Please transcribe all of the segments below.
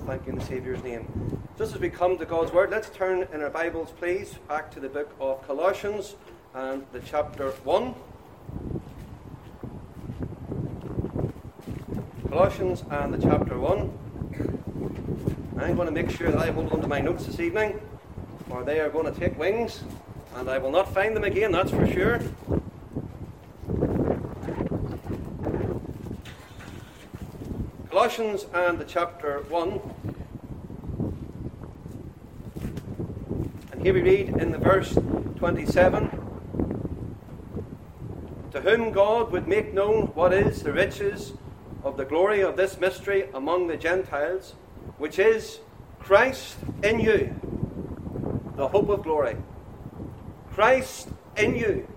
thank you in the Saviour's name. Just as we come to God's Word, let's turn in our Bibles, please, back to the book of Colossians and the chapter 1. Colossians and the chapter 1. I'm going to make sure that I hold on to my notes this evening, or they are going to take wings, and I will not find them again, that's for sure. Colossians and the chapter 1. And here we read in the verse 27. To whom God would make known what is the riches of the glory of this mystery among the Gentiles, which is Christ in you, the hope of glory. Christ in you,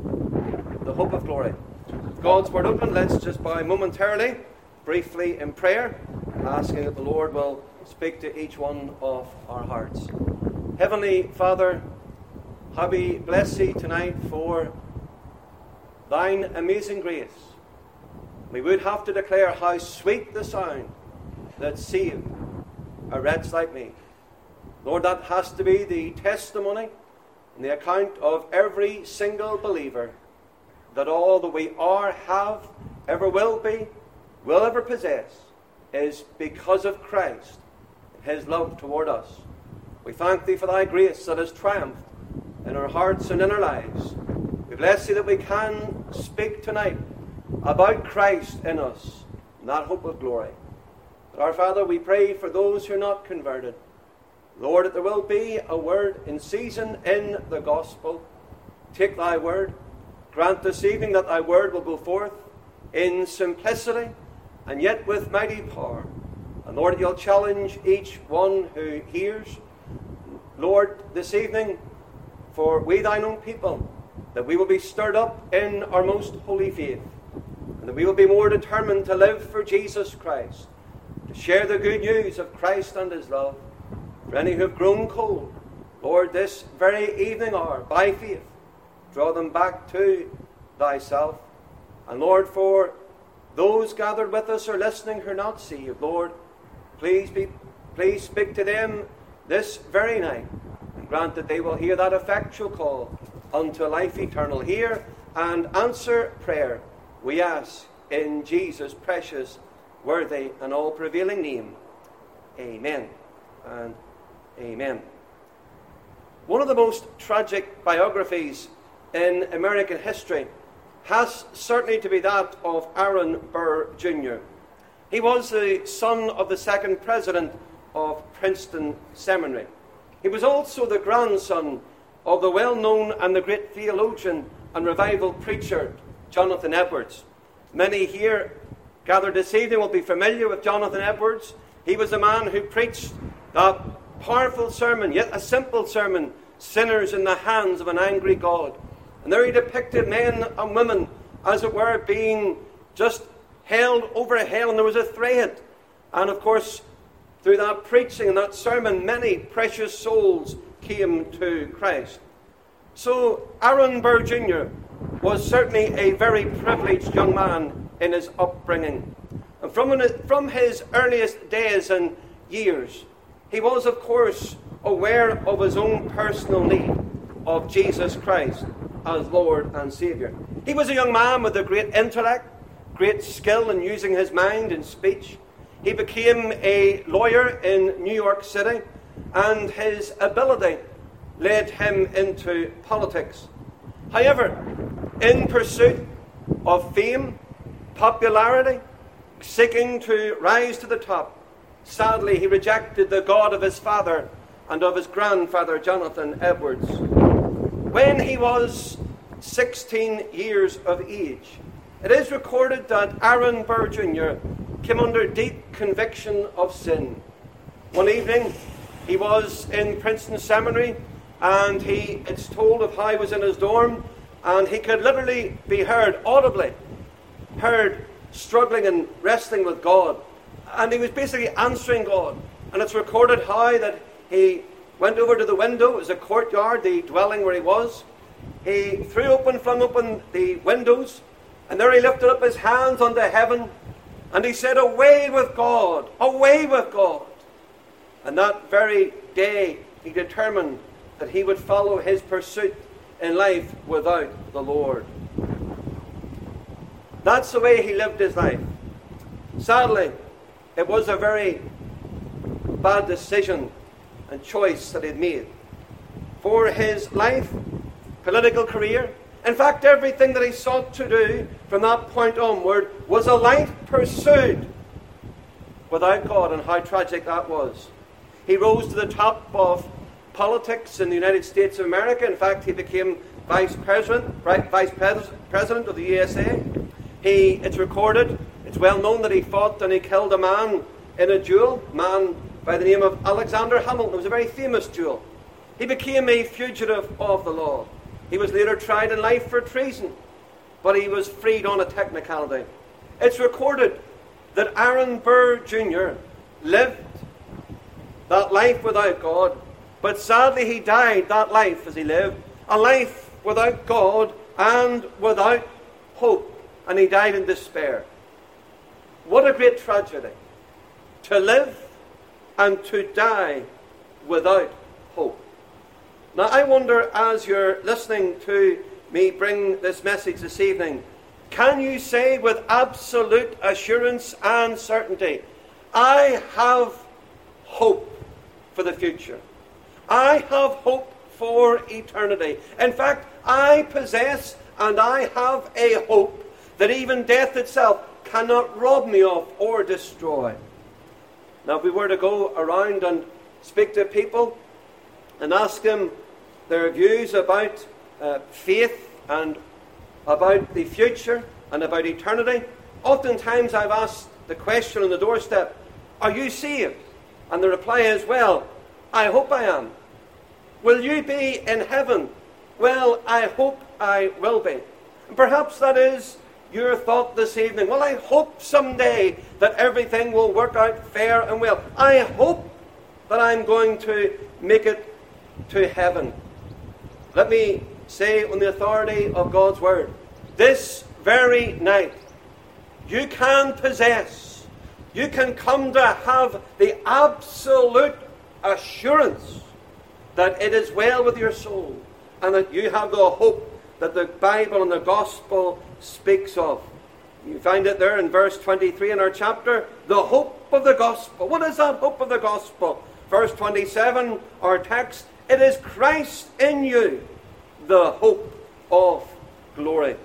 the hope of glory. God's Word open. Let's just bow momentarily, briefly in prayer, asking that the Lord will speak to each one of our hearts. Heavenly Father, how we bless Thee tonight for Thine amazing grace. We would have to declare how sweet the sound that saved a wretch like me. Lord, that has to be the testimony and the account of every single believer, that all that we are, have, ever will be, will ever possess, is because of Christ and His love toward us. We thank Thee for Thy grace that has triumphed in our hearts and in our lives. We bless Thee that we can speak tonight about Christ in us and that hope of glory. But our Father, we pray for those who are not converted, Lord, that there will be a word in season in the gospel. Take Thy word. Grant this evening that Thy word will go forth in simplicity and yet with mighty power. And Lord, You'll challenge each one who hears. Lord, this evening, for we Thine own people, that we will be stirred up in our most holy faith, and that we will be more determined to live for Jesus Christ, to share the good news of Christ and His love. For any who have grown cold, Lord, this very evening hour, by faith, draw them back to Thyself. And Lord, for those gathered with us or listening who are not saved, Lord, please speak to them this very night, and grant that they will hear that effectual call unto life eternal. Hear and answer prayer, we ask in Jesus' precious, worthy, and all-prevailing name. Amen and amen. One of the most tragic biographies in American history has certainly to be that of Aaron Burr Jr. He was the son of the second president of Princeton Seminary. He was also the grandson of the well-known and the great theologian and revival preacher, Jonathan Edwards. Many here gathered this evening will be familiar with Jonathan Edwards. He was a man who preached that powerful sermon, yet a simple sermon, Sinners in the Hands of an Angry God. And there he depicted men and women, as it were, being just held over hell, and there was a thread. And of course, through that preaching and that sermon, many precious souls came to Christ. So Aaron Burr Jr. was certainly a very privileged young man in his upbringing. And from his earliest days and years, he was, of course, aware of his own personal need of Jesus Christ as Lord and Saviour. He was a young man with a great intellect, great skill in using his mind and speech. He became a lawyer in New York City, and his ability led him into politics. However, in pursuit of fame, popularity, seeking to rise to the top, sadly he rejected the God of his father and of his grandfather, Jonathan Edwards. When he was 16 years of age, it is recorded that Aaron Burr Jr. came under deep conviction of sin. One evening, he was in Princeton Seminary, and it's told of how he was in his dorm, and he could literally be heard, audibly heard, struggling and wrestling with God. And he was basically answering God. And it's recorded how that he went over to the window. It was a courtyard, the dwelling where he was. He flung open the windows, and there he lifted up his hands unto heaven, and he said, "Away with God, away with God. And that very day, he determined that he would follow his pursuit in life without the Lord. That's the way he lived his life. Sadly, it was a very bad decision and choice that he'd made. For his life, political career, in fact, everything that he sought to do from that point onward was a life pursued without God, and how tragic that was. He rose to the top of politics in the United States of America. In fact, he became vice president of the USA. It's recorded, it's well known that he fought and he killed a man in a duel, a man by the name of Alexander Hamilton. It was a very famous duel. He became a fugitive of the law. He was later tried in life for treason, but he was freed on a technicality. It's recorded that Aaron Burr Jr. lived that life without God, but sadly he died that life as he lived, a life without God and without hope, and he died in despair. What a great tragedy, to live and to die without hope. Now I wonder, as you're listening to me bring this message this evening, can you say with absolute assurance and certainty, I have hope for the future. I have hope for eternity. In fact, I possess and I have a hope that even death itself cannot rob me of or destroy. Now, if we were to go around and speak to people and ask them their views about faith and about the future and about eternity, oftentimes I've asked the question on the doorstep, are you saved? And the reply is, well, I hope I am. Will you be in heaven? Well, I hope I will be. And perhaps that is your thought this evening. Well, I hope someday that everything will work out fair and well. I hope that I'm going to make it to heaven. Let me say on the authority of God's word, this very night, you can possess, you can come to have the absolute assurance that it is well with your soul and that you have the hope that the Bible and the Gospel speaks of. You find it there in verse 23 in our chapter, the hope of the Gospel. What is that hope of the Gospel? Verse 27, our text, it is Christ in you, the hope of glory.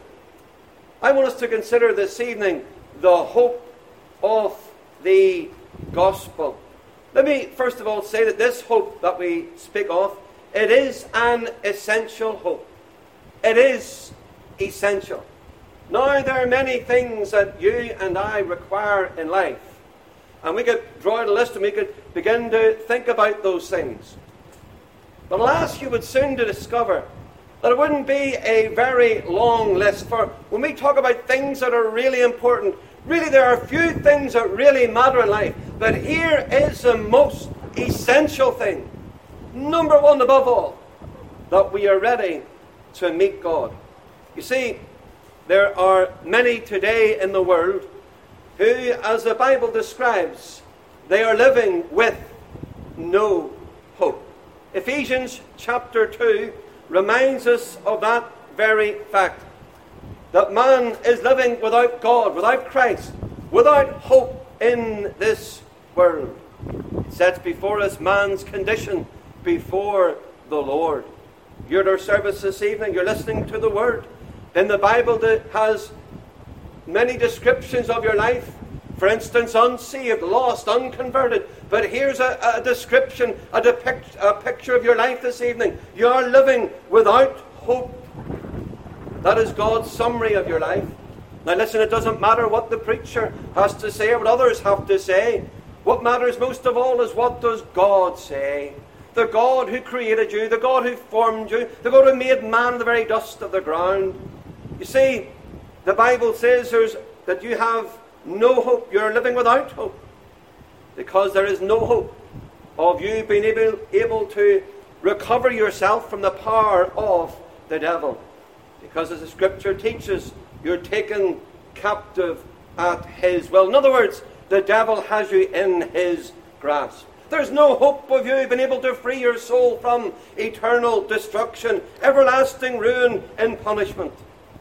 I want us to consider this evening the hope of the Gospel. Let me first of all say that this hope that we speak of, it is an essential hope. It is essential. Now, there are many things that you and I require in life. And we could draw out a list and we could begin to think about those things. But alas, you would soon to discover that it wouldn't be a very long list. For when we talk about things that are really important, really there are few things that really matter in life. But here is the most essential thing. Number one above all, that we are ready to meet God. You see, there are many today in the world who, as the Bible describes, they are living with no hope. Ephesians chapter 2 reminds us of that very fact. That man is living without God, without Christ, without hope in this world. It sets before us man's condition before the Lord. You're at our service this evening, you're listening to the Word. In the Bible that has many descriptions of your life. For instance, unsaved, lost, unconverted. But here's a description, a picture of your life this evening. You are living without hope. That is God's summary of your life. Now listen, it doesn't matter what the preacher has to say or what others have to say. What matters most of all is what does God say. The God who created you, the God who formed you, the God who made man of the very dust of the ground. You see, the Bible says that you have no hope. You're living without hope. Because there is no hope of you being able to recover yourself from the power of the devil. Because as the Scripture teaches, you're taken captive at his will. In other words, the devil has you in his grasp. There's no hope of you being able to free your soul from eternal destruction, everlasting ruin and punishment.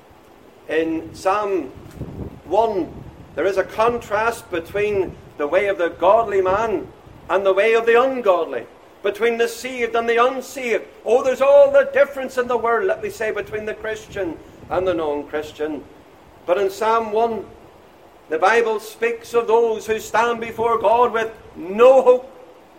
In Psalm 1, there is a contrast between the way of the godly man and the way of the ungodly, between the saved and the unsaved. Oh, there's all the difference in the world, let me say, between the Christian and the non-Christian. But in Psalm 1, the Bible speaks of those who stand before God with no hope.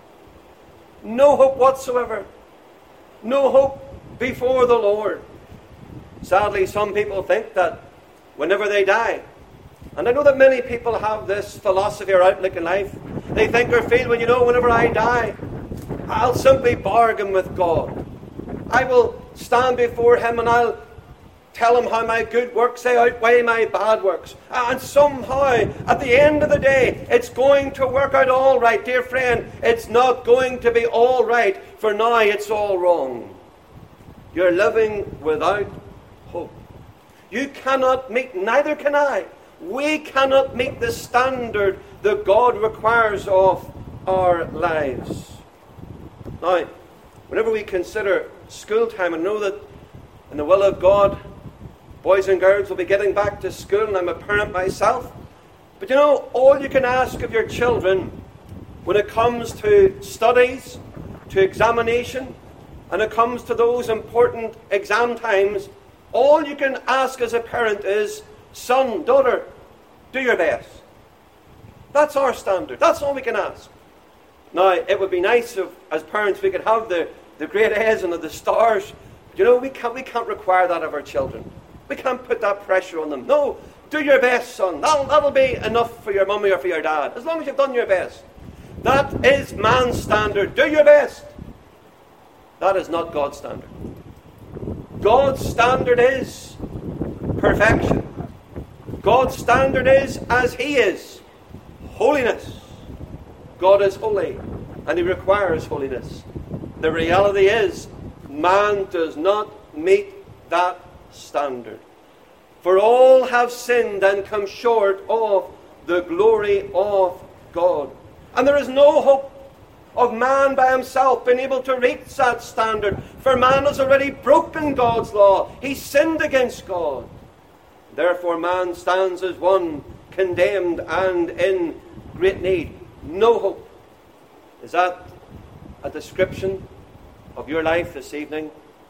No hope whatsoever. No hope before the Lord. Sadly, some people think that whenever they die, and I know that many people have this philosophy or outlook in life, they think or feel, well, whenever I die, I'll simply bargain with God. I will stand before Him and I'll tell Him how my good works they outweigh my bad works. And somehow, at the end of the day, it's going to work out all right. Dear friend, it's not going to be all right, for now it's all wrong. You're living without hope. You cannot meet, neither can I. We cannot meet the standard that God requires of our lives. Now, whenever we consider school time, and know that in the will of God, boys and girls will be getting back to school, and I'm a parent myself. But all you can ask of your children when it comes to studies, to examination, and it comes to those important exam times, all you can ask as a parent is, son, daughter, do your best. That's our standard. That's all we can ask. Now, it would be nice if, as parents, we could have the great A's and the stars. But we can't require that of our children. We can't put that pressure on them. No, do your best, son. That'll be enough for your mummy or for your dad, as long as you've done your best. That is man's standard. Do your best. That is not God's standard. God's standard is perfection. God's standard is as He is, holiness. God is holy, and He requires holiness. The reality is, man does not meet that standard. For all have sinned and come short of the glory of God. And there is no hope of man by himself being able to reach that standard. For man has already broken God's law. He sinned against God. Therefore man stands as one condemned and in great need. No hope. Is that a description of your life this evening?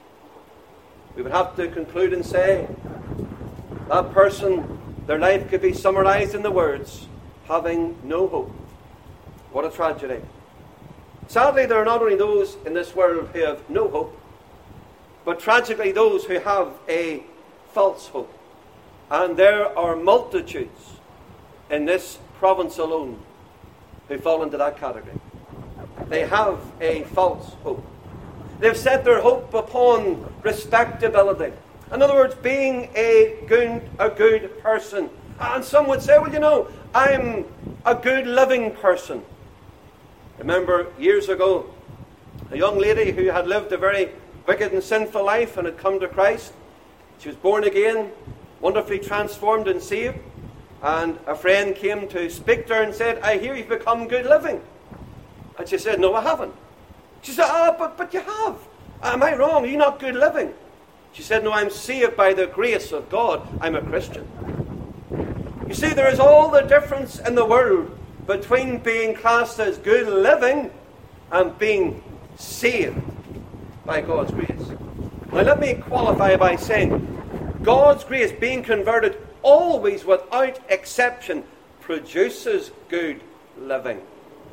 We would have to conclude and say, that person, their life could be summarized in the words, having no hope. What a tragedy. Sadly, there are not only those in this world who have no hope, but tragically those who have a false hope. And there are multitudes in this province alone who fall into that category. They have a false hope. They've set their hope upon respectability. In other words, being a good person. And some would say, well, I'm a good living person. Remember years ago, a young lady who had lived a very wicked and sinful life and had come to Christ. She was born again, wonderfully transformed and saved. And a friend came to speak to her and said, I hear you've become good living. And she said, no, I haven't. She said, but you have. Am I wrong? Are you not good living? She said, no, I'm saved by the grace of God. I'm a Christian. You see, there is all the difference in the world between being classed as good living and being saved by God's grace. Now let me qualify by saying, God's grace, being converted, always without exception, produces good living.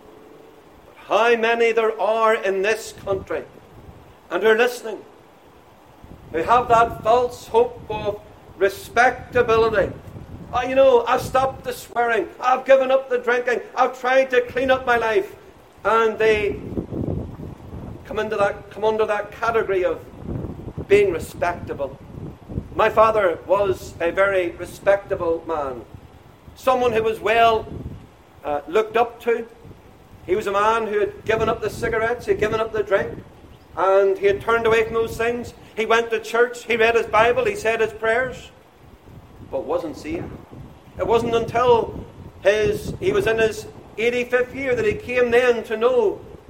But how many there are in this country, and are listening, who have that false hope of respectability. I've stopped the swearing, I've given up the drinking, I've tried to clean up my life, and they come under that category of being respectable. My father was a very respectable man, someone who was well looked up to. He was a man who had given up the cigarettes, he had given up the drink, and he had turned away from those things. He went to church, he read his Bible, he said his prayers, but wasn't saved. It wasn't until he was in his 85th year that he came then to know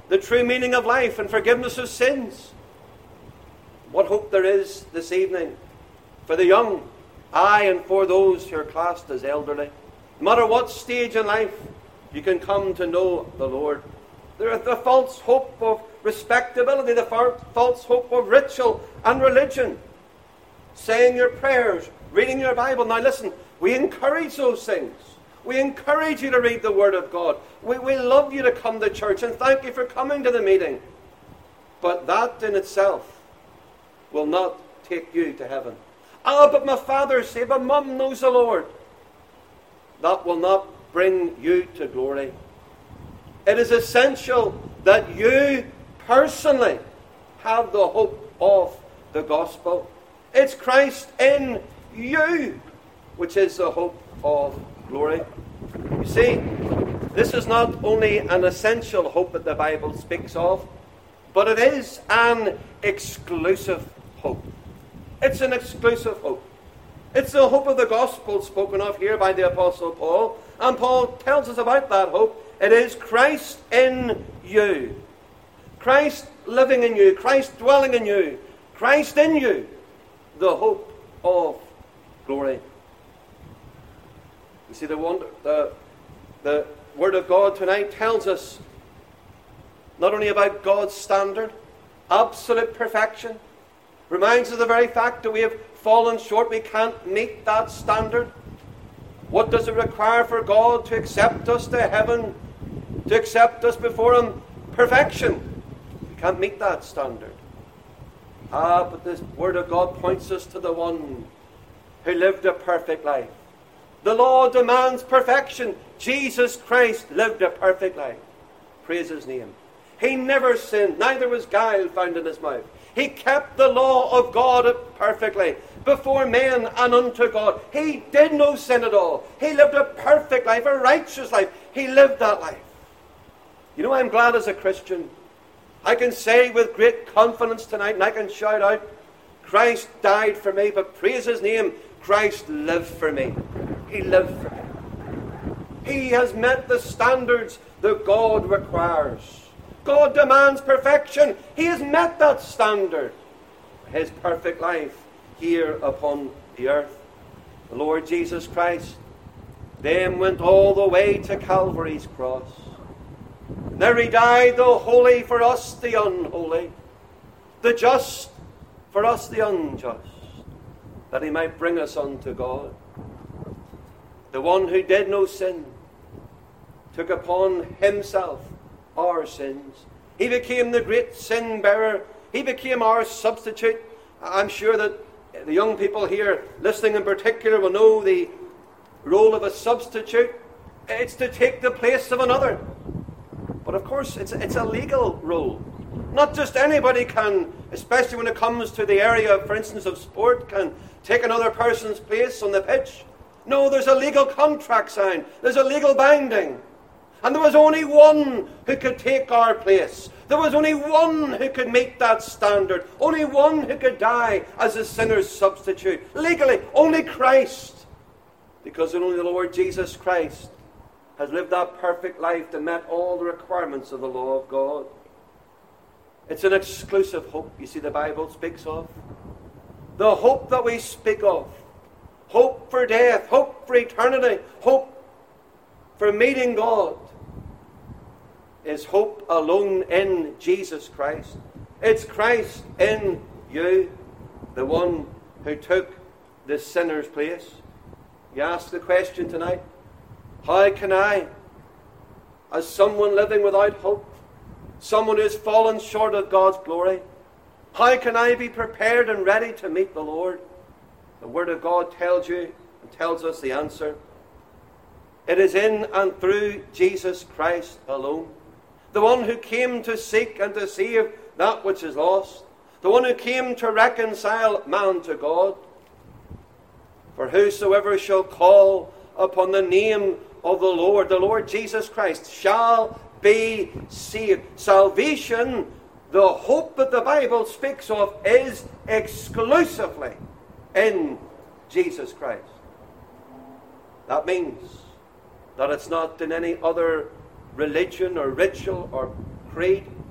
the true meaning of life and forgiveness of sins. What hope there is this evening for the young, aye, and for those who are classed as elderly. No matter what stage in life, you can come to know the Lord. There is the false hope of respectability, the false hope of ritual and religion. Saying your prayers, reading your Bible. Now listen, we encourage those things. We encourage you to read the Word of God. We love you to come to church, and thank you for coming to the meeting. But that in itself will not take you to heaven. Ah, but my father saved, but mum knows the Lord. That will not bring you to glory. It is essential that you personally have the hope of the gospel. It's Christ in you, which is the hope of glory. You see, this is not only an essential hope that the Bible speaks of, but it is an exclusive hope. It's an exclusive hope. It's the hope of the gospel spoken of here by the Apostle Paul. And Paul tells us about that hope. It is Christ in you. Christ living in you. Christ dwelling in you. Christ in you. The hope of glory. You see, the Word of God tonight tells us not only about God's standard, absolute perfection, reminds us of the very fact that we have fallen short, we can't meet that standard. What does it require for God to accept us to heaven, to accept us before Him? Perfection. We can't meet that standard. But this Word of God points us to the one who lived a perfect life. The law demands perfection. Jesus Christ lived a perfect life. Praise His name. He never sinned, neither was guile found in His mouth. He kept the law of God perfectly before men and unto God. He did no sin at all. He lived a perfect life, a righteous life. He lived that life. You know, I'm glad as a Christian, I can say with great confidence tonight, and I can shout out, Christ died for me, but praise His name, Christ lived for me. He lived for me. He has met the standards that God requires. God demands perfection. He has met that standard. His perfect life here upon the earth. The Lord Jesus Christ then went all the way to Calvary's cross. There He died, the holy for us the unholy, the just for us the unjust, that He might bring us unto God. The one who did no sin took upon Himself our sins. He became the great sin bearer. He became our substitute. I'm sure that the young people here listening in particular will know the role of a substitute. It's to take the place of another. But of course it's a legal role. Not just anybody can, especially when it comes to the area, for instance, of sport, can take another person's place on the pitch. No, there's a legal contract signed. There's a legal binding. And there was only one who could take our place. There was only one who could meet that standard. Only one who could die as a sinner's substitute. Legally, only Christ. Because only the Lord Jesus Christ has lived that perfect life that met all the requirements of the law of God. It's an exclusive hope, you see, the Bible speaks of. The hope that we speak of. Hope for death, hope for eternity, hope for meeting God, is hope alone in Jesus Christ. It's Christ in you, the one who took the sinner's place. You ask the question tonight, how can I, as someone living without hope, someone who has fallen short of God's glory, how can I be prepared and ready to meet the Lord? The Word of God tells you and tells us the answer. It is in and through Jesus Christ alone. The one who came to seek and to save that which is lost. The one who came to reconcile man to God. For whosoever shall call upon the name of the Lord Jesus Christ, shall be saved. Salvation, the hope that the Bible speaks of, is exclusively in Jesus Christ. That means that it's not in any other religion or ritual or creed.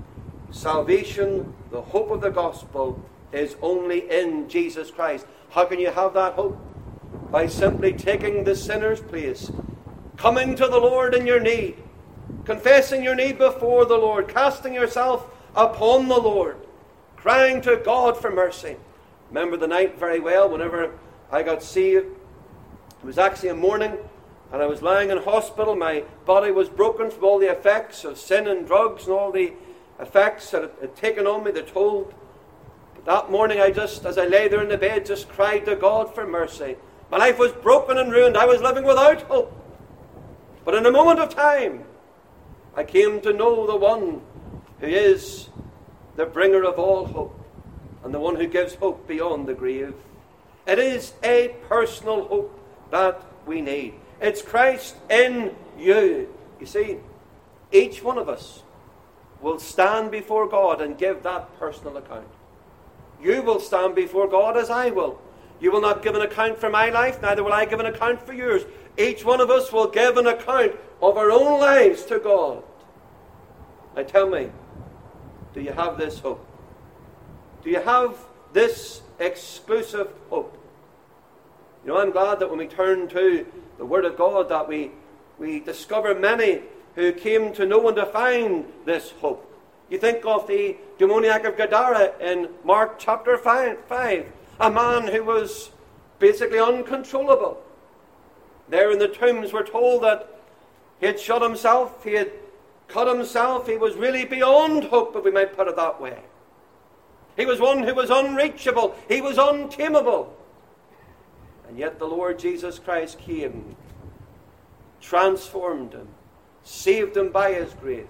salvation, the hope of the gospel, is only in Jesus Christ. How can you have that hope? By simply taking the sinner's place, coming to the Lord in your need, confessing your need before the Lord, casting yourself upon the Lord, crying to God for mercy. Remember the night very well whenever I got saved. It was actually a morning, and I was lying in hospital. My body was broken from all the effects of sin and drugs and all the effects that it had taken on me, the toll. But that morning I just, as I lay there in the bed, just cried to God for mercy. My life was broken and ruined. I was living without hope. But in a moment of time, I came to know the one who is the bringer of all hope, and the one who gives hope beyond the grave. It is a personal hope that we need. It's Christ in you. You see, each one of us will stand before God and give that personal account. You will stand before God as I will. You will not give an account for my life, neither will I give an account for yours. Each one of us will give an account of our own lives to God. Now tell me, do you have this hope? Do you have this exclusive hope? You know, I'm glad that when we turn to the Word of God that we discover many who came to know and to find this hope. You think of the demoniac of Gadara in Mark chapter 5, a man who was basically uncontrollable. There in the tombs we're told that he had shut himself, he had cut himself, he was really beyond hope, if we might put it that way. He was one who was unreachable, he was untamable. And yet the Lord Jesus Christ came, transformed him, saved him by his grace.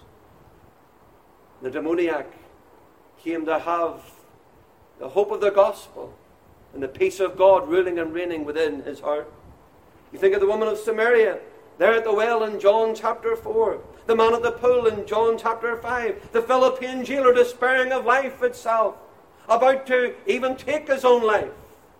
The demoniac came to have the hope of the gospel and the peace of God ruling and reigning within his heart. You think of the woman of Samaria, there at the well in John chapter 4, the man at the pool in John chapter 5, the Philippian jailer despairing of life itself, about to even take his own life.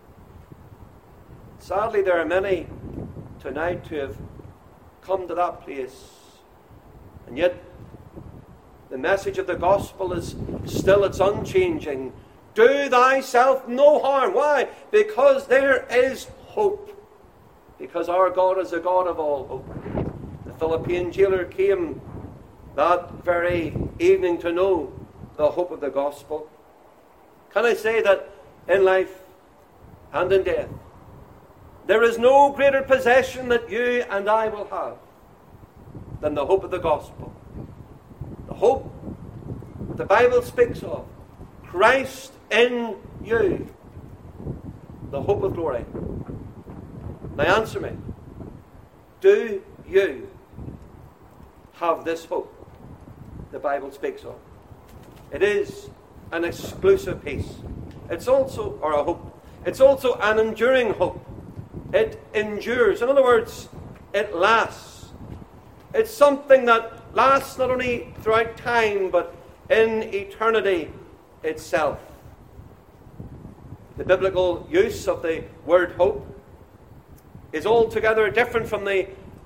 Sadly, there are many tonight who have come to that place, and yet the message of the gospel is still, it's unchanging. Do thyself no harm. Why? Because there is hope. Because our God is a God of all hope. The Philippian jailer came that very evening to know the hope of the gospel. Can I say that in life and in death, there is no greater possession that you and I will have than the hope of the gospel. The hope that the Bible speaks of. Christ in you. The hope of glory. Now answer me. Do you have this hope the Bible speaks of? It is an exclusive peace. It's also, or a hope, it's also an enduring hope. It endures. In other words, it lasts. It's something that lasts not only throughout time, but in eternity itself. The biblical use of the word hope is altogether different from the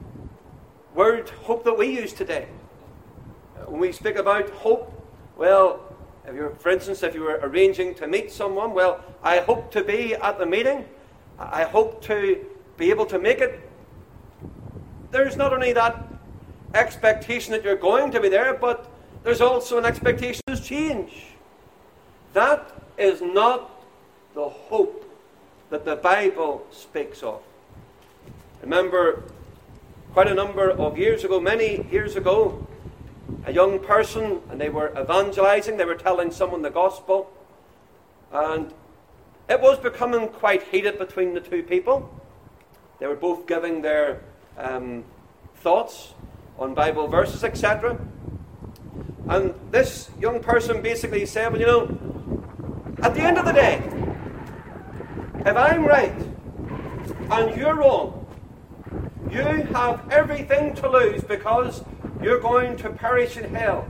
word hope that we use today. When we speak about hope, well, for instance, if you were arranging to meet someone, well, I hope to be at the meeting. I hope to be able to make it. There's not only that expectation that you're going to be there, but there's also an expectation to change. That is not the hope that the Bible speaks of. Remember, quite a number of years ago, many years ago, a young person, and they were evangelizing, they were telling someone the gospel, and it was becoming quite heated between the two people. They were both giving their thoughts on Bible verses, etc. And this young person basically said, well, you know, at the end of the day, if I'm right and you're wrong, you have everything to lose because you're going to perish in hell.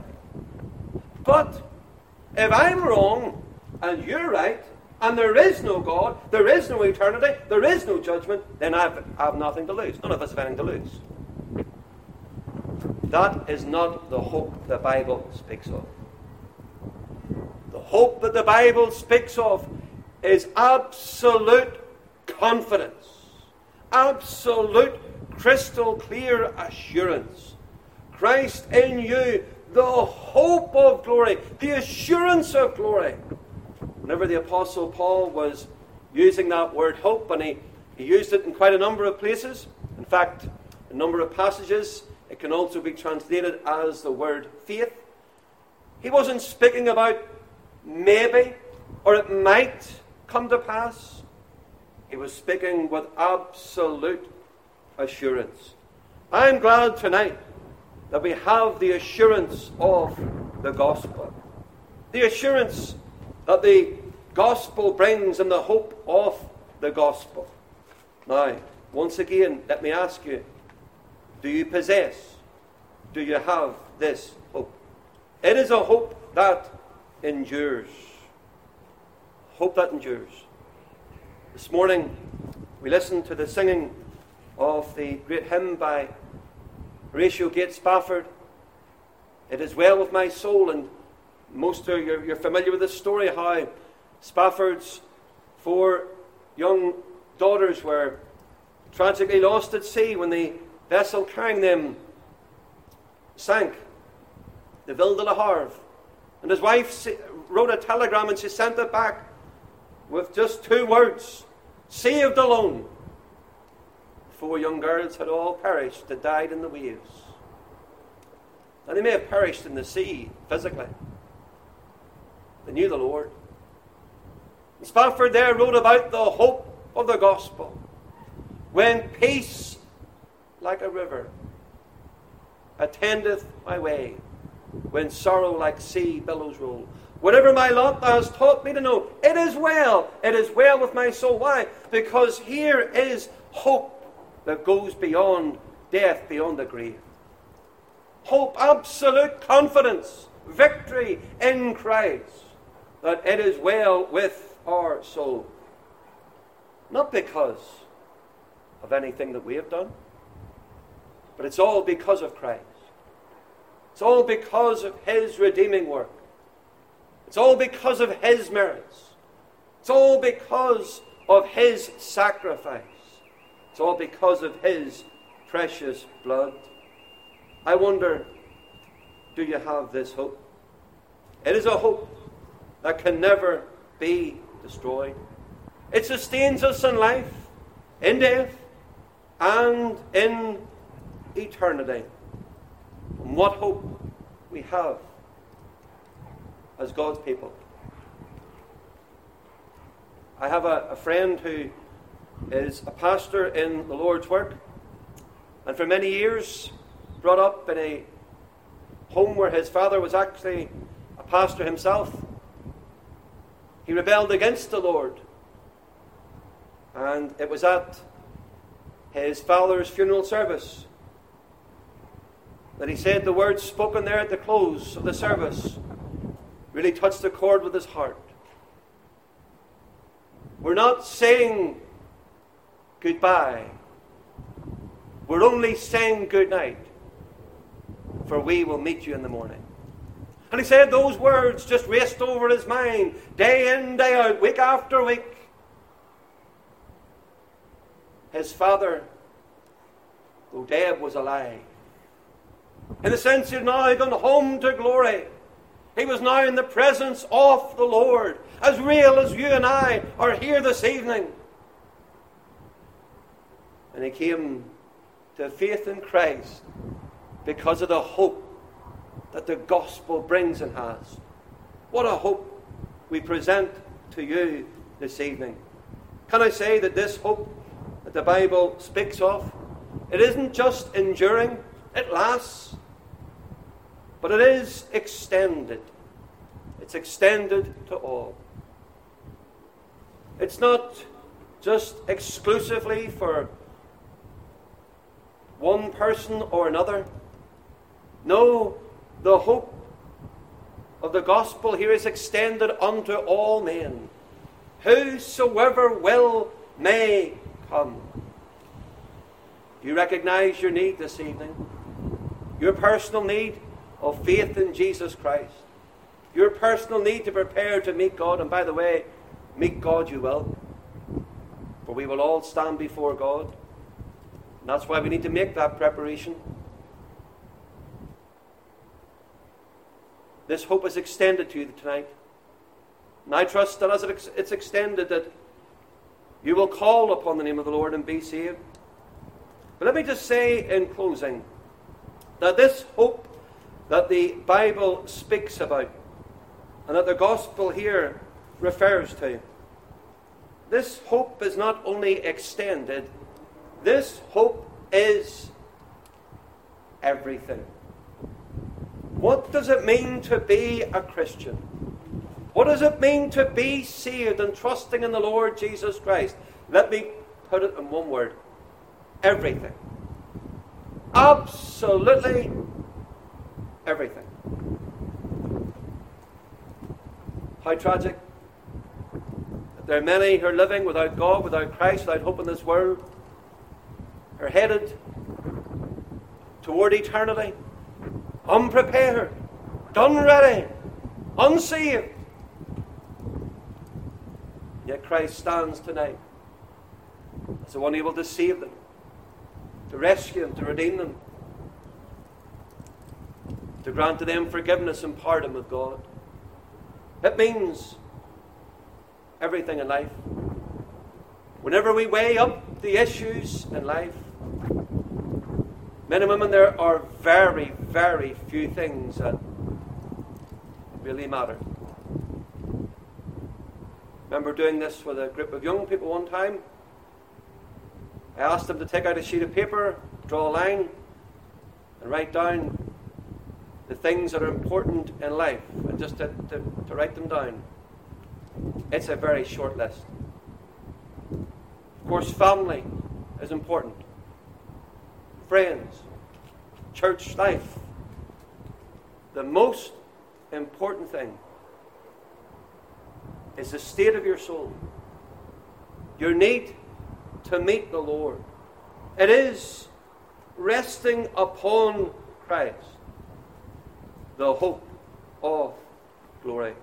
But if I'm wrong and you're right, and there is no God, there is no eternity, there is no judgment, then I have nothing to lose. None of us have anything to lose. That is not the hope the Bible speaks of. hope that the Bible speaks of is absolute confidence, absolute crystal clear assurance. Christ in you, the hope of glory, the assurance of glory. Whenever the Apostle Paul was using that word hope, and he used it in quite a number of places, in fact, a number of passages, it can also be translated as the word faith. He wasn't speaking about maybe, or it might come to pass. He was speaking with absolute assurance. I'm glad tonight that we have the assurance of the gospel. The assurance that the gospel brings and the hope of the gospel. Now, once again, let me ask you, do you have this hope? It is a hope that endures. Hope that endures. This morning, we listened to the singing of the great hymn by Horatio Gates Spafford, It Is Well With My Soul, and most of you're familiar with this story, how Spafford's 4 young daughters were tragically lost at sea when the vessel carrying them sank, the Ville de la Havre. And his wife wrote a telegram and she sent it back with just 2 words, saved alone. 4 young girls had all perished, had died in the waves. And they may have perished in the sea physically. They knew the Lord. And Spafford there wrote about the hope of the gospel. When peace like a river attendeth my way, when sorrow like sea billows roll. Whatever my lot thou hast taught me to know, it is well with my soul. Why? Because here is hope that goes beyond death, beyond the grave. Hope, absolute confidence, victory in Christ, that it is well with our soul. Not because of anything that we have done, but it's all because of Christ. It's all because of His redeeming work. It's all because of His merits. It's all because of His sacrifice. It's all because of His precious blood. I wonder, do you have this hope? It is a hope that can never be destroyed. It sustains us in life, in death, and in eternity. And what hope we have as God's people. I have a friend who is a pastor in the Lord's work, and for many years brought up in a home where his father was actually a pastor himself. He rebelled against the Lord, and it was at his father's funeral service that he said the words spoken there at the close of the service really touched a chord with his heart. We're not saying goodbye. We're only saying good night, for we will meet you in the morning. And he said those words just raced over his mind, day in, day out, week after week. His father, though dead, was alive. In the sense he had now gone home to glory. He was now in the presence of the Lord, as real as you and I are here this evening. And he came to faith in Christ because of the hope that the gospel brings and has. What a hope we present to you this evening. Can I say that this hope that the Bible speaks of, it isn't just enduring, it lasts, but it is extended. It's extended to all. It's not just exclusively for one person or another. No, the hope of the gospel here is extended unto all men. Whosoever will may come. Do you recognize your need this evening? Your personal need of faith in Jesus Christ. your personal need to prepare to meet God. And by the way, meet God you will. For we will all stand before God. And that's why we need to make that preparation. This hope is extended to you tonight. And I trust that as it's extended, that you will call upon the name of the Lord and be saved. But let me just say in closing that this hope that the Bible speaks about and that the gospel here refers to, this hope is not only extended, this hope is everything. What does it mean to be a Christian? What does it mean to be saved and trusting in the Lord Jesus Christ? Let me put it in one word. Everything. Absolutely everything. How tragic that there are many who are living without God, without Christ, without hope in this world, are headed toward eternity, unprepared, done ready, unsaved. Yet Christ stands tonight as the one able to save them, to rescue them, to redeem them, to grant to them forgiveness and pardon with God. It means everything in life. Whenever we weigh up the issues in life, men and women, there are very, very few things that really matter. I remember doing this with a group of young people one time. I asked them to take out a sheet of paper, draw a line, and write down the things that are important in life, and just to write them down. It's a very short list. Of course, family is important. Friends, church life. The most important thing is the state of your soul. Your need to meet the Lord. It is resting upon Christ, the hope of glory.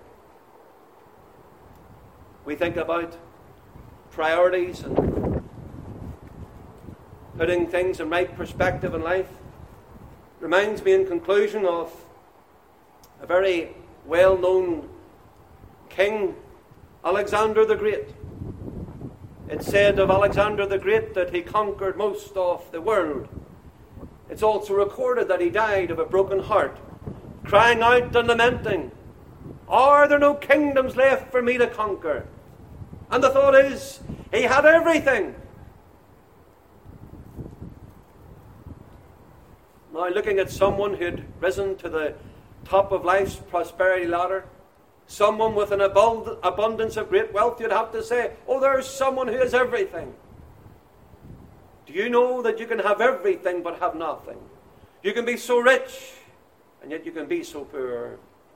We think about priorities and putting things in right perspective in life. Reminds me in conclusion of a very well-known king, Alexander the Great. It's said of Alexander the Great that he conquered most of the world. It's also recorded that he died of a broken heart, crying out and lamenting, "Are there no kingdoms left for me to conquer?" And the thought is, he had everything. Now, looking at someone who had risen to the top of life's prosperity ladder, someone with an abundance of great wealth, you'd have to say, oh, there's someone who has everything. Do you know that you can have everything but have nothing? You can be so rich, and yet you can be so poor.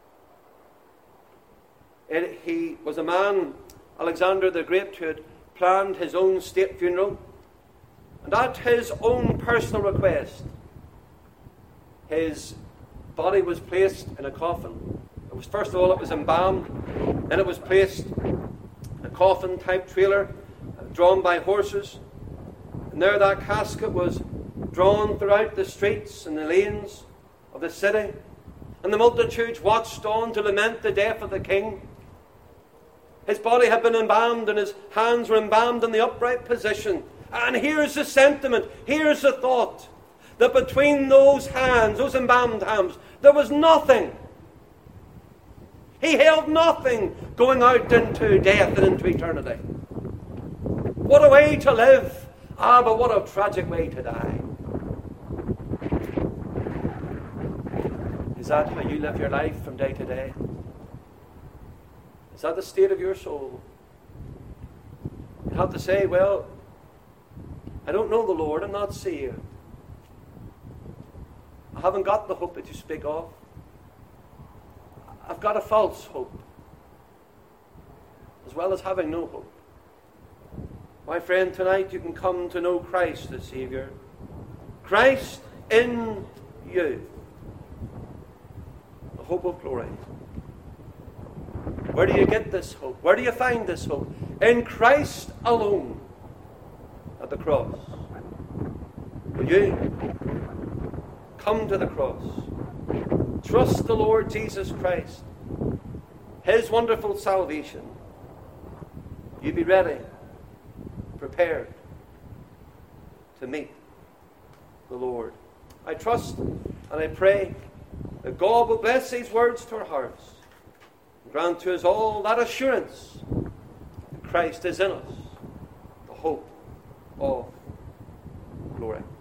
He was a man, Alexander the Great, who had planned his own state funeral, and at his own personal request, his body was placed in a coffin. First of all, it was embalmed, then it was placed in a coffin-type trailer drawn by horses, and there that casket was drawn throughout the streets and the lanes of the city, and the multitudes watched on to lament the death of the king. His body had been embalmed, and his hands were embalmed in the upright position. And here's the sentiment, here's the thought, that between those hands, those embalmed hands, there was nothing. He held nothing going out into death and into eternity. What a way to live! Ah, but what a tragic way to die. Is that how you live your life from day to day? Is that the state of your soul? You have to say, well, I don't know the Lord, I'm not saved. I haven't got the hope that you speak of. I've got a false hope, as well as having no hope. My friend, tonight you can come to know Christ the Saviour. Christ in you, the hope of glory. Where do you get this hope? Where do you find this hope? In Christ alone at the cross. Will you come to the cross? Trust the Lord Jesus Christ, His wonderful salvation. You be ready, prepared to meet the Lord. I trust and I pray that God will bless these words to our hearts and grant to us all that assurance that Christ is in us, the hope of glory.